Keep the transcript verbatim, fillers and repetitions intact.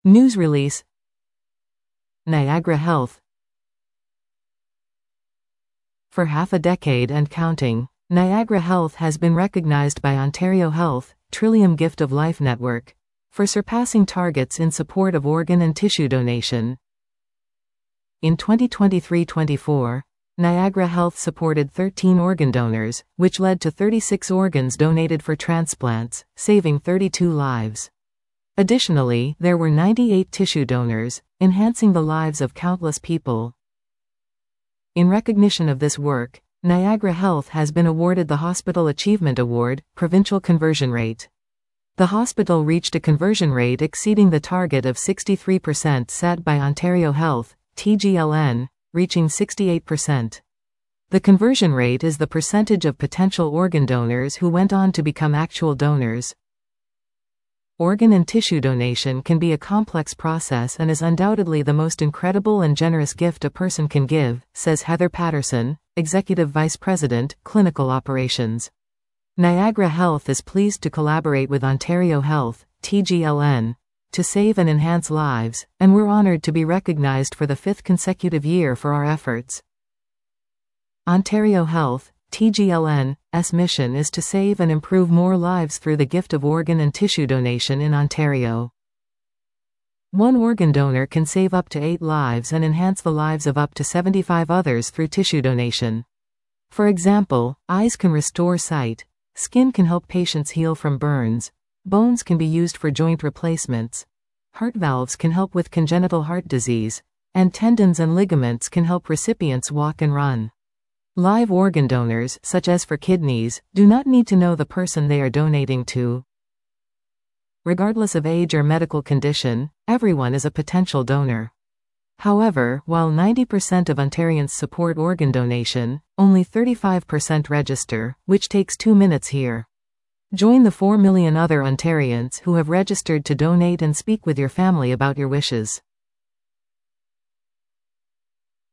News release. Niagara Health. For half a decade and counting, Niagara Health has been recognized by Ontario Health, Trillium Gift of Life Network, for surpassing targets in support of organ and tissue donation. In twenty twenty-three twenty-four, Niagara Health supported thirteen organ donors, which led to thirty-six organs donated for transplants, saving thirty-two lives. Additionally, there were ninety-eight tissue donors, enhancing the lives of countless people. In recognition of this work, Niagara Health has been awarded the Hospital Achievement Award, Provincial Conversion Rate. The hospital reached a conversion rate exceeding the target of sixty-three percent set by Ontario Health, T G L N, reaching sixty-eight percent. The conversion rate is the percentage of potential organ donors who went on to become actual donors. Organ and tissue donation can be a complex process and is undoubtedly the most incredible and generous gift a person can give, says Heather Patterson, Executive Vice President, Clinical Operations. Niagara Health is pleased to collaborate with Ontario Health, T G L N, to save and enhance lives, and we're honored to be recognized for the fifth consecutive year for our efforts. Ontario Health, T G L N's mission is to save and improve more lives through the gift of organ and tissue donation in Ontario. One organ donor can save up to eight lives and enhance the lives of up to seventy-five others through tissue donation. For example, eyes can restore sight, skin can help patients heal from burns, bones can be used for joint replacements, heart valves can help with congenital heart disease, and tendons and ligaments can help recipients walk and run. Live organ donors, such as for kidneys, do not need to know the person they are donating to. Regardless of age or medical condition, everyone is a potential donor. However, while ninety percent of Ontarians support organ donation, only thirty-five percent register, which takes two minutes here. Join the four million other Ontarians who have registered to donate and speak with your family about your wishes.